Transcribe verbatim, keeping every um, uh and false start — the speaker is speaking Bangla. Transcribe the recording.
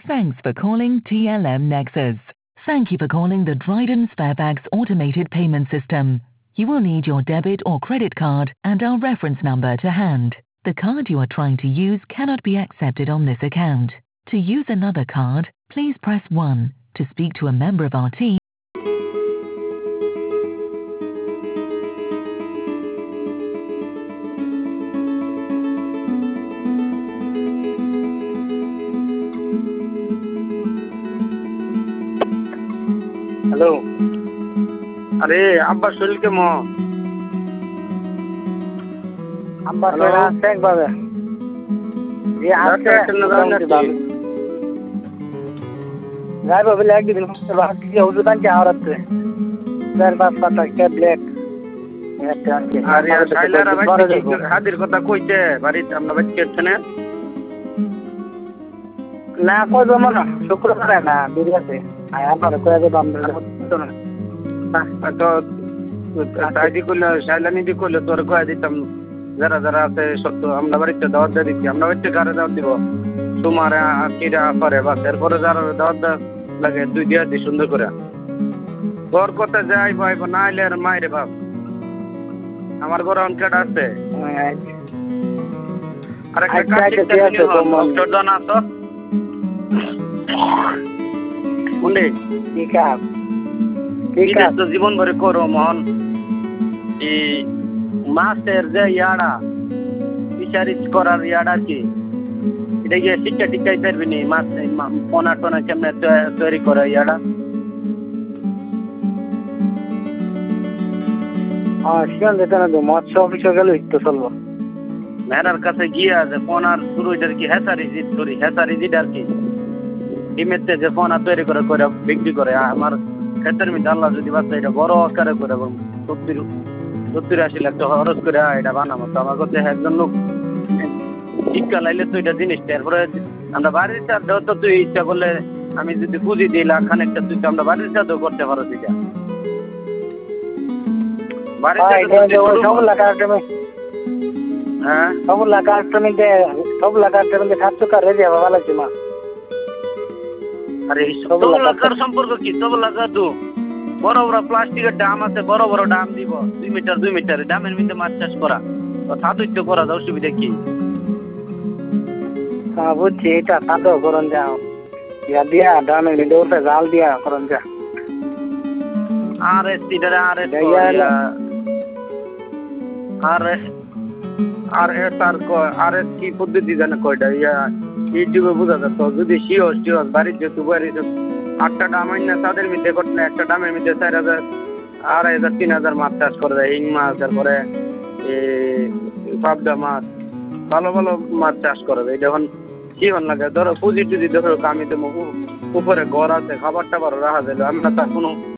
Thanks for calling T L M Nexus. Thank you for calling the Dryden Sparebags automated payment system. You will need your debit or credit card and our reference number to hand. The card you are trying to use cannot be accepted on this account. To use another card, please press one. To speak to a member of our team, hello, আরে আব্বার শরীর কেমন? আব্বার শরীর আছে একভাবে জি আছে যাই বাবু একদিন বাকি ওষুধ আনছি আওরাতে চার পাঁচ পাতা ট্যাবলেট আরে শাইলারা হাদির কথা কইছে বাড়িতে আমরা বাচ্চা খেতে না না কই জমা না শুক্রবারে না বিরিয়াতে আয় আমার কয়ে দেব আমরা তো তাইদি করলে শাইলানি দি করলে তোর কয়ে দিতাম যারা যারা আছে সত্য আমরা বাড়িতে দাওয়াত দিয়ে দিচ্ছি আমরা বাড়িতে কারে দাওয়াত দিব তোমার কিরা পারে বা এরপরে যারা দাওয়াত লাগে তুই দিয়া দি সুন্দর করে তোর কথা যাই ভাই না এলে আর মাইরে বাপ আমার ঘরে অনকাট আছে আর একটা কাজ করতে না তো উনি ঠিক আছে ঠিক আছে তো জীবন ভরে করো মহন এই মাছের যে ইয়াড়া ফিশারিজ করার ইয়াড়া কি এটা গিয়ে শিক্ষা টিকাই পারবি নি মাছ পোনা টোনা কেমনে তৈরি করে ইয়াড়া হ্যাঁ শিয়াল যেতে না মৎস্য অফিসে গেলে একটু চলবো মেরার কাছে গিয়া যে পোনার শুরু এটার কি হেসারি জিত করি হেসারি জিট আর কি ডিমেতে যে পোনা তৈরি করে করে বিক্রি করে আমার ক্ষেতের মধ্যে আল্লাহ যদি বাচ্চা এটা বড় আকারে করে সত্তর সত্তর আশি লাখ টাকা খরচ করে এটা বানাবো তো আমার কাছে একজন লোক শিক্ষা লাইলে তো এটা জিনিসটা এরপরে আমরা বাড়ির সাথেও তো তুই ইচ্ছা করলে আমি যদি পুঁজি দিই লাখ খানিকটা তুই তো আমরা বাড়ির সাথেও করতে পারো সেটা হ্যাঁ সব লাগা শ্রমিকদের সব লাগা শ্রমিকদের সাতশো টাকা রেজে ভালো লাগছে মা আরে সব লাগার সম্পর্ক কি সব লাগা তো বড় বড় প্লাস্টিকের ডাম আছে বড় বড় ডাম দিব দুই মিটার দুই মিটার ডামের মধ্যে মাছ চাষ করা তো সাদুচ্য করা যায় অসুবিধা কি হ্যাঁ বুঝছি এটা সাদও করুন যাও ইয়া দিয়া ডামের মধ্যে ওটা জাল দিয়া করুন যা আর এস টিটারে আর এস আর এস আর এস আর আর এস কি পদ্ধতি জানে কয়টা ইয়া ইউটিউবে বোঝা যাচ্ছে যদি শিওর শিওর বাড়ির যেহেতু বাড়ির আটটা ডাম আইনা তাদের মধ্যে করলে একটা ডামের মধ্যে চার হাজার আড়াই হাজার তিন হাজার মাছ চাষ করে দেয় হিং মাছ তারপরে পাবদা মাছ ভালো ভালো মাছ চাষ করে দেয় যখন কি হন লাগে ধরো পুঁজি টুজি ধরো আমি তো উপরে ঘর আছে খাবার টাবার রাখা দিল আমরা তার কোনো